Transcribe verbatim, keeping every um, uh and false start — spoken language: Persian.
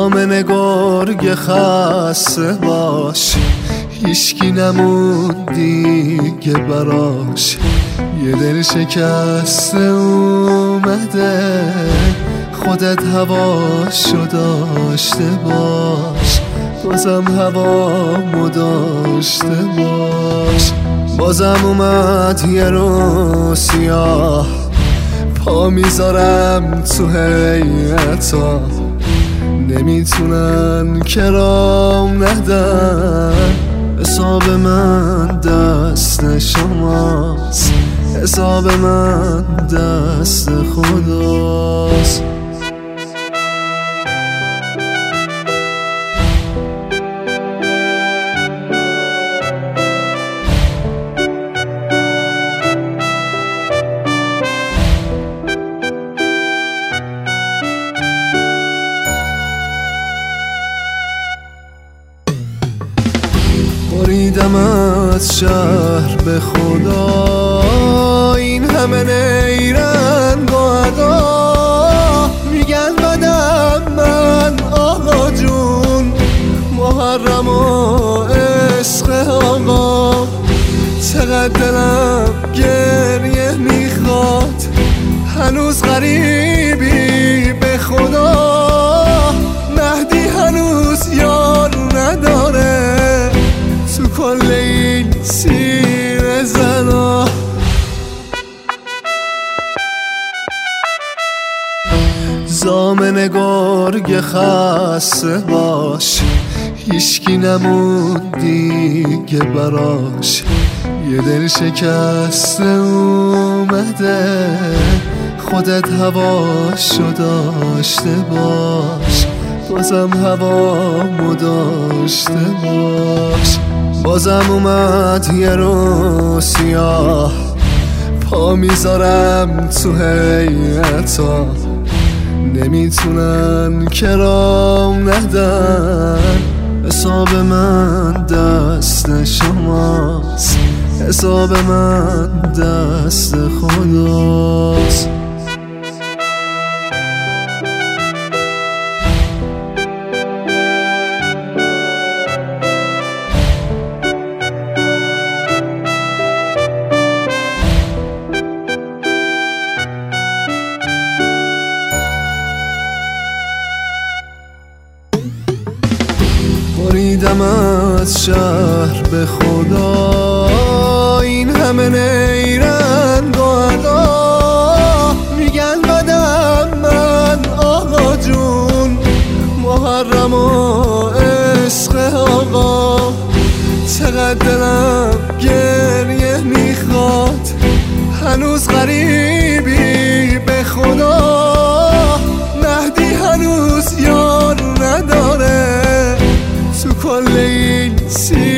زامن گرگ خسته باش، هیچکی نموند دیگه براش. یه دل شکسته اومده، خودت هواشو داشته باش، بازم هوامو داشته باش. بازم اومد یه روز سیاه، پا میذارم تو هیئتا، نمیتونن کرام ندن. حساب من دست شماست، حساب من دست خداست. بریدم از شهر به خدا، این همه نیرنگ و ادا. میگن بدم من آقا جون، محرم و عشق آقا. چقدر دلم گریه میخواد، هنوز غریبی به خدا. مهدی هنوز یار نداره تو کل این سیر زنا. زامن گرگ خسته باش، هیچکی نموند دیگه براش. یه دل شکسته اومده، خودت هواشو داشته باش، بازم هوامو داشته باش. بازم اومد یه روز سیاه، پا میذارم تو هیئتا، نمیتونن کرام ندن. حساب من دست شماست، حساب من دست خداست. بریدم از شهر به خدا، این همه نیرنگ و ادا. میگن بدم من آقا جون، محرم و عشق آقا. چقدر دلم گریه میخواد، هنوز غریبی به خدا. مهدی هنوز یار نداره تو کل این